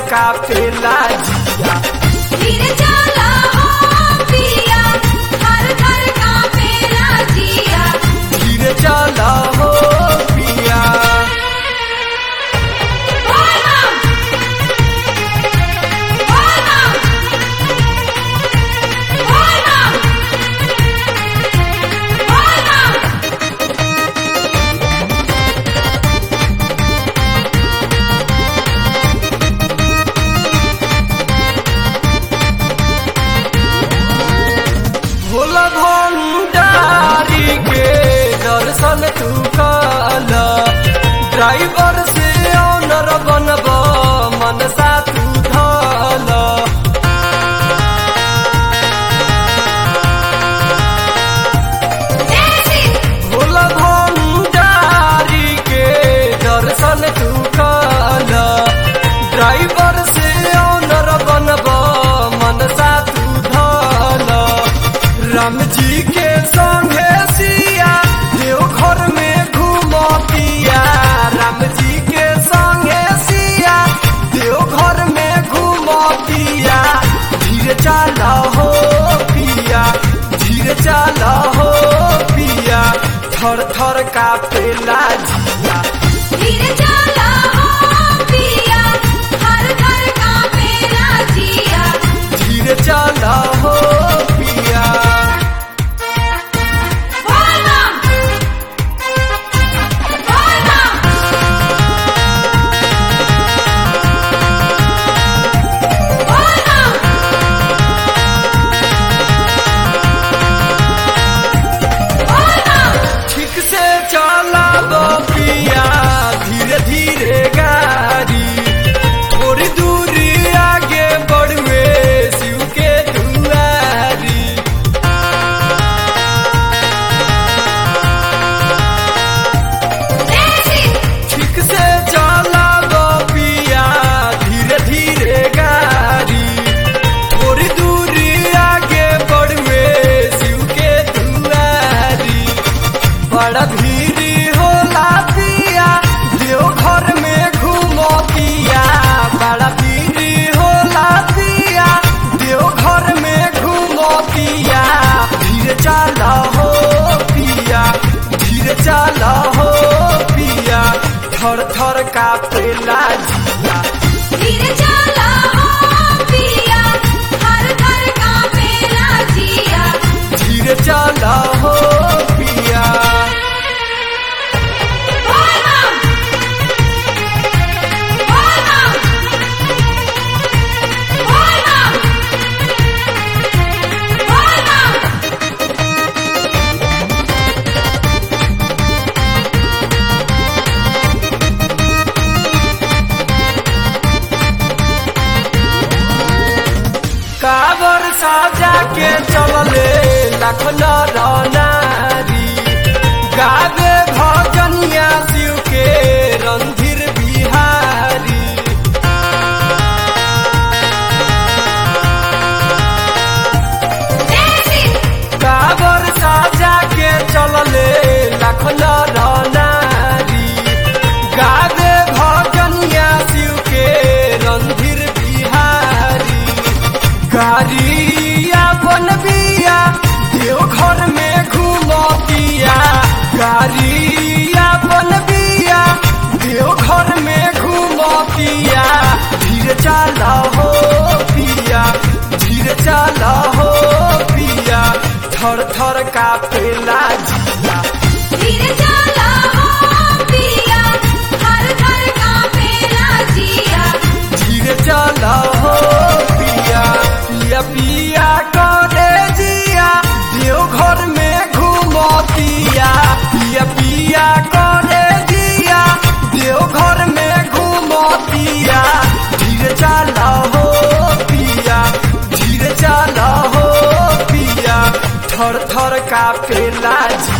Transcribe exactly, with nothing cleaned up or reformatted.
कापेला जिया। धीरे चला हो पिया, थर थर कापेला जिया। धीरे चला हो पिया। बोल बम, बोल बम, बोल बम, बोल बम। भोला भंडारी के दर्शन तू काला, ड्राइवर से ऑनर बनब मनसा तू धाला। भोला भंडारी के दर्शन तू काला, ड्राइवर से ऑनर बनब मनसा तू धाला। राम जी के संगे सिया देवघर में घूमतिया। राम जी के संगे सिया देवघर में घूमतिया। धीरे चला हो पिया, धीरे चला हो पिया, थर थर कापेला जिया। धीरे चला हो पिया, थर थर कापेला जिया। धीरे चला हो पिया। बोल बम, बोल बम, बोल बम, बोल बम। ठीक से चला पिया, धीरे धीरे गाड़ी, थोड़ी दूरी आगे बढ़वे शिव के दुआरी। ठीक से चला पिया, धीरे धीरे गाड़ी, थोड़ी दूरी आगे बढ़वे शिव के दुआरी। बड़ा भीड़ी होला पिया देवघर में घूमतिया। बड़ा भीड़ी होला पिया देवघर में घूमतिया। धीरे चला हो पिया, धीरे चला हो पिया, थर थर कापेला जिया। धीरे चला हो पिया, थर थर कापेला जिया। धीरे चला हो पिया। बोल बम, बोल बम, बोल बम, बोल बम। काबर साजा के चलले लखन नारी, गावे भजनिया शिव के रणधीर बिहारी। काबर साजा के चलले लखन नारी, गावे भजनिया शिव के रणधीर बिहारी। गाड़िया बन बिया देवघर में घूमतिया। गाड़िया बन बिया देवघर में घूमतिया। धीरे चला हो पिया, धीरे चला हो पिया, थर थर कापेला जिया। धीरे चला हो पिया, थर थर कापेला जिया। धीरे चला हो पिया। पिया पिया करे जिया देवघर में घूमतिया। पिया पिया करे जिया देवघर में घूमतिया। धीरे चला हो पिया, धीरे चला हो पिया, थर थर कापेला जिया।